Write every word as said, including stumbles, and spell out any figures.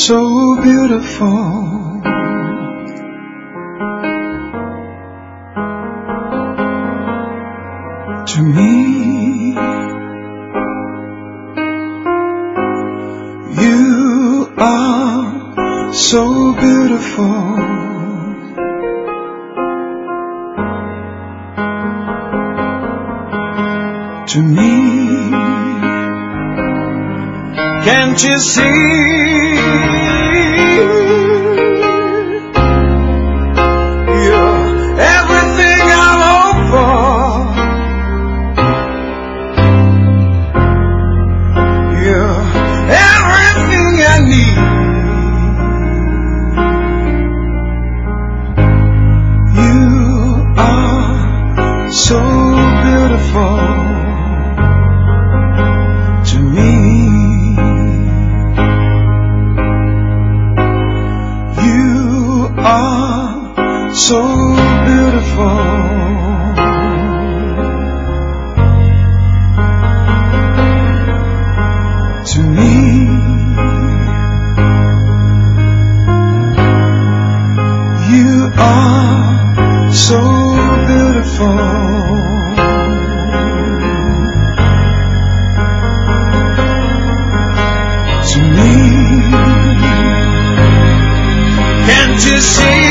so beautiful to me. You are so beautiful to me. Can't you see? So beautiful to me. You are so beautiful to me. You are so beautiful to me. Can't you see?